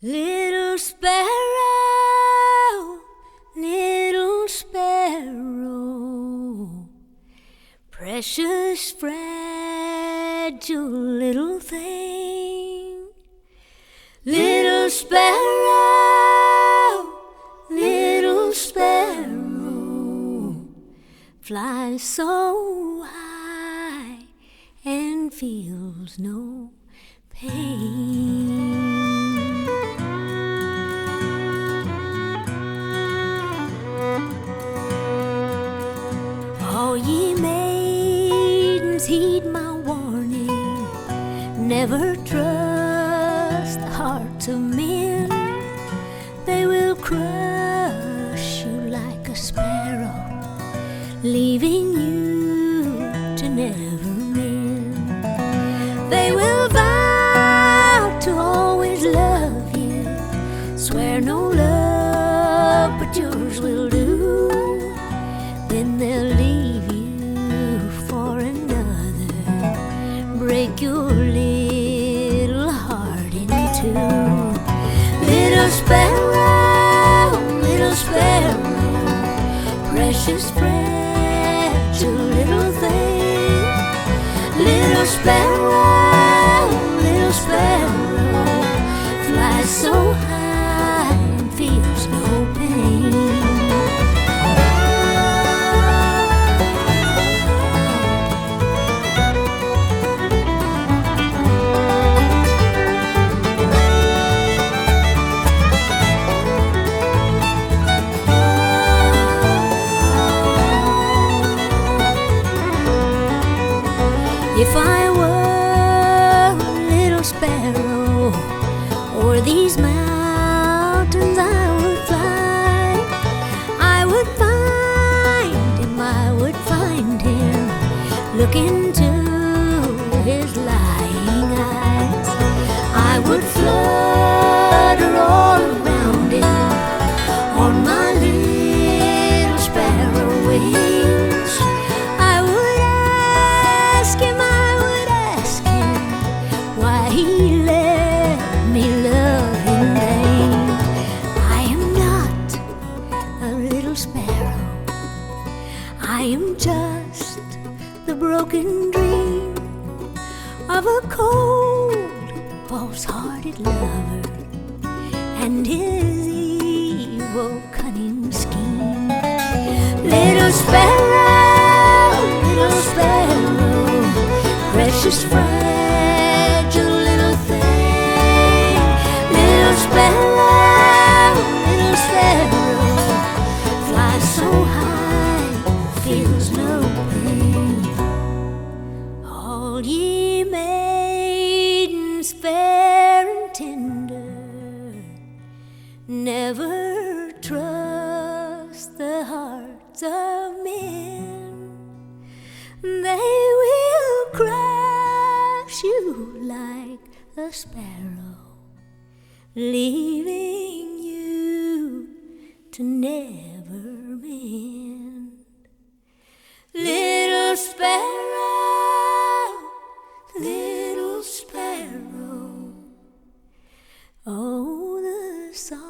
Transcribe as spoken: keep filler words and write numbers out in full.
Little sparrow, little sparrow, precious fragile little thing. Little sparrow, little sparrow, flies so high and feels no pain. All ye maidens, heed my warning. Never trust the hearts of men. They will crush you like a sparrow, leaving you to never mend. They will vow to always love you, swear no love but yours will do. Then they'll leave you for another, break your little heart in two. Little sparrow, little sparrow, precious fragile little thing. Little sparrow, little sparrow, flies so high and feels no pain. If I were a little sparrow, o'er these mountains I would fly. I would find him, I would find him, look into his lying eyes. I would flutter all around him on my little sparrow wings. I would ask him, he let me love in vain. I am not a little sparrow, I am just the broken dream of a cold, false-hearted lover and his evil, cunning scheme. Little sparrow, little sparrow, precious friend, sparrow, little sparrow, flies so high, feels no pain. All ye maidens fair and tender, never trust the hearts of men. They will crush you like a sparrow, leaving you to never mend. Little sparrow, little sparrow, oh, the song